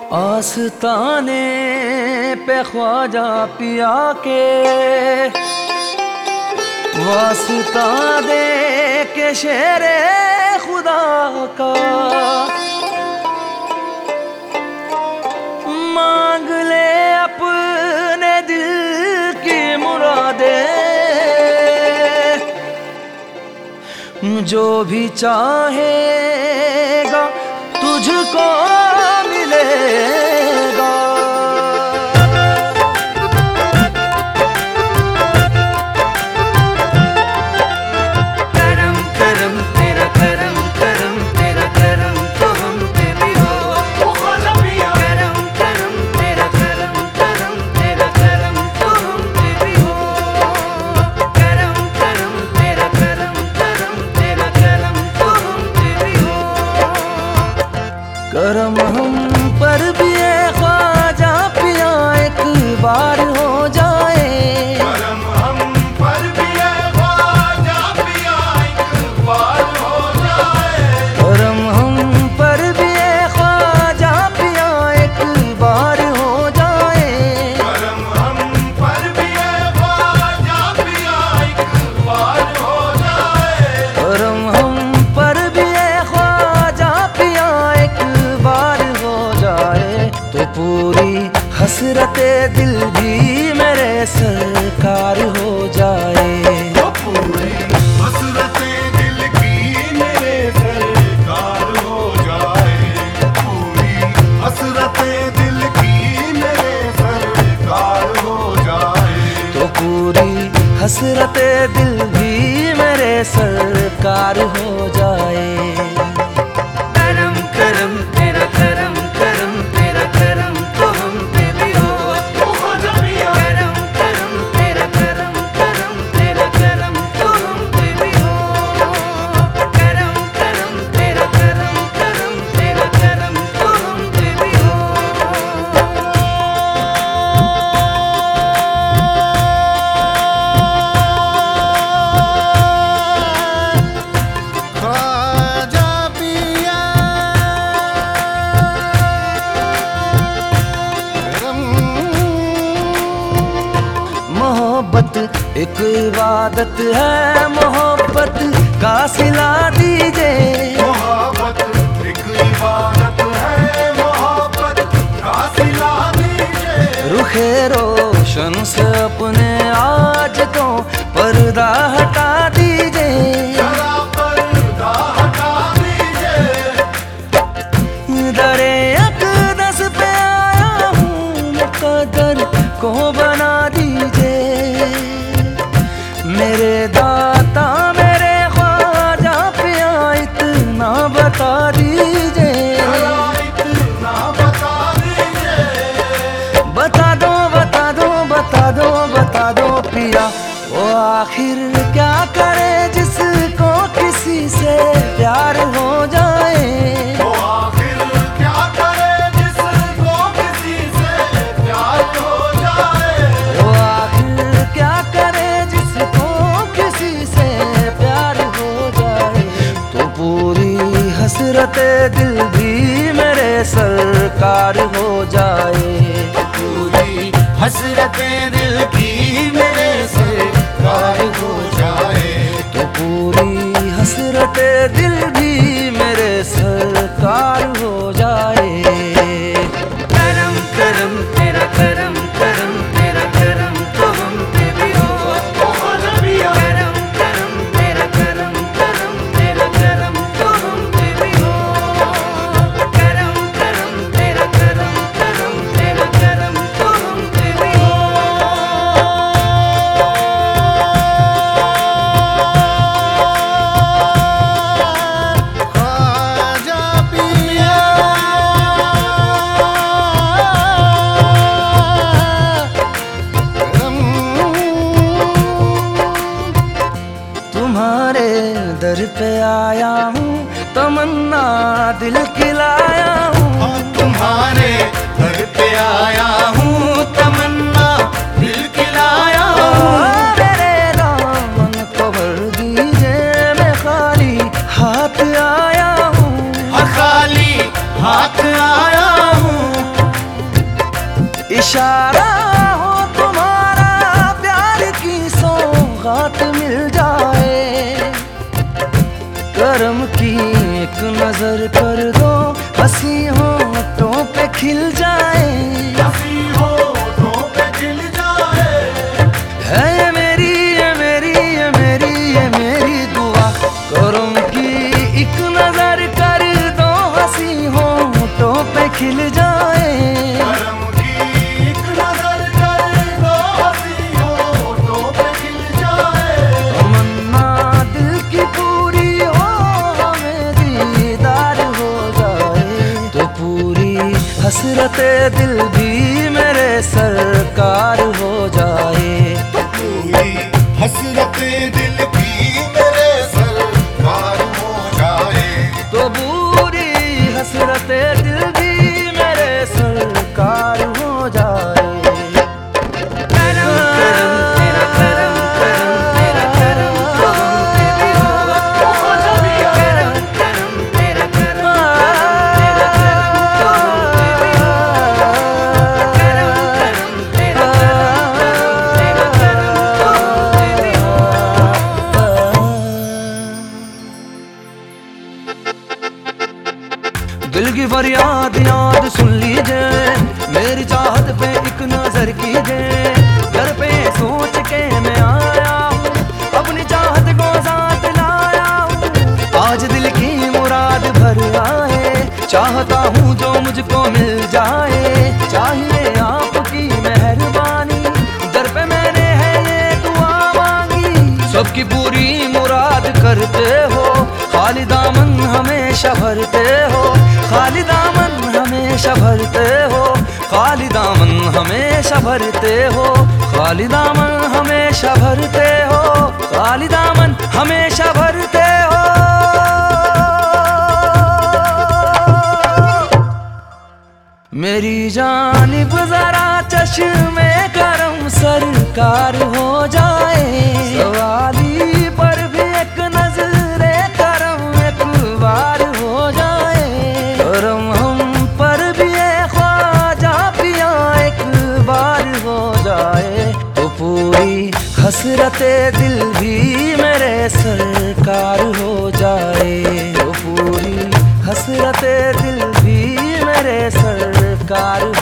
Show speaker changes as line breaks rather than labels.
आस्ताने पे ख्वाजा पिया के वास्ता दे के शेरे खुदा का मांग ले अपने दिल की मुरादे, जो भी चाहेगा तुझको मिलेगा।
करम करम तेरा करम करम तेरा करम तो हम पे भी हो। करम करम तेरा करम करम तेरा करम तो हम पे भी हो। करम करम तेरा करम करम तेरा करम तो हम पे भी हो।
करम हम पर भी है ख्वाजा पिया एक बार हो जाए।
करम हम पर भी है ख्वाजा पिया एक बार हो जाए।
करम हम पर भी है ख्वाजा पिया एक बार हो जाए।
करम हम पर भी है ख्वाजा पिया एक बार हो जाए।
करम हम पर भी है ख्वाजा पिया एक बार हो जाए, तो पूरी हसरते दिल भी मेरे सरकार हो जाए।
तो पूरी हसरते दिल की मेरे सरकार हो जाए। पूरी हसरते दिल की मेरे सरकार हो जाए।
तो पूरी हसरते दिल भी मेरे सरकार हो जाए।
करम करम तेरा करम करम तेरा करम तो हम पे भी हो। करम करम तेरा करम करम तेरा करम तो हम पे भी हो। करम करम तेरा करम करम तेरा करम तो हम पे भी हो।
ख्वाजा पिया
मोहब्बत एक इबादत है, मोहब्बत का सिला दीजिए।
मोहब्बत एक इबादत है, मोहब्बत का सिला दीजिए।
रुखे रोशन से अपने आज तो पर्दा हटा दीजिए।
जरा पर्दा हटा दीजिए।
दरे अक़दस पे आया हूँ, मुक़द्दर को बना दीजिए। मेरे दाता मेरे ख्वाजा पिया इतना बता दीजिए।
जरा इतना बता दीजिए।
बता दो बता दो बता दो बता दो पिया, वो आखिर क्या करे जिसको किसी से प्यार हो जाए।
वो आखिर क्या करे जिसको किसी से प्यार हो जाए।
वो आखिर क्या करे जिसको किसी से प्यार हो जाए, तो पूरी हसरते दिल भी मेरे सरकार हो जाए।
पूरी हसरते दिल की मेरे सरकार हो जाए।
तो पूरी हसरते दिल भी मेरे सरकार हो जाए।
करम करम तेरा करम करम तेरा करम तो हम पे भी हो। करम करम तेरा करम करम तेरा करम तो हम पे भी हो। करम करम तेरा करम करम तेरा करम तो हम पे भी हो।
ख्वाजा पिया
तुम्हारे दर पे आया हूँ, तमन्ना दिल की लाया हूँ।
और तुम्हारे घर पे आया हूँ, तमन्ना दिल की लाया हूँ।
मेरे दामन को भर दीजिए, मैं खाली हाथ आया हूँ।
खाली हाथ आया हूँ।
इशारा हो तुम्हारा, प्यार की सौगात मिल जाए। करम की एक नजर कर दो, हंसी होठों पे खिल जाए।
हंसी होठों पे खिल जाए।
है ये मेरी ये मेरी ये मेरी ये मेरी दुआ, करम की एक नजर कर दो, हंसी होठों पे खिल जाए।
करम की एक नजर कर दो, हंसी होठों पे खिल जाए।
तमन्ना दिल की पूरी हो, हमें दीदार हो जाए। तो पूरी हसरते दिल भी मेरे सरकार हो जाए।
पूरी हसरते दिल की मेरे सरकार हो जाए।
तो पूरी हसरते दिल भी मेरे सरकार हो जाए।
करम करम तेरा करम करम तेरा करम तो हम पे भी हो। करम करम तेरा करम तेरा करम तो हम पे भी हो। करम करम तेरा करम तेरा करम तो हम पे भी हो।
दिल की फरियाद याद सुन लीजिए, मेरी चाहत पे एक नजर कीजिए। घर पे सोच के मैं आया हूँ, अपनी चाहत को साथ लाया हूँ। आज दिल की मुराद भर आए, चाहता हूँ जो मुझको मिल जाए। चाहिए आपकी मेहरबानी, दर पे मैंने है ये दुआ मांगी। सबकी पूरी मुराद करते हो, खाली दामन हमेशा भरते हो। खाली दामन हमेशा भरते हो, खाली दामन हमेशा भरते हो। खाली दामन हमेशा भरते हो, खाली दामन हमेशा भरते हो। मेरी जानिब जरा चश्मे करम सरकार हो जाए। सवाली पर भी एक नजरे करम एक बार हो जाए। करम हम पर भी ए ख्वाजा पिया एक बार हो जाए। तो पूरी हसरते दिल भी मेरे सरकार हो जाए। तो पूरी हसरते दिल भी मेरे सरकार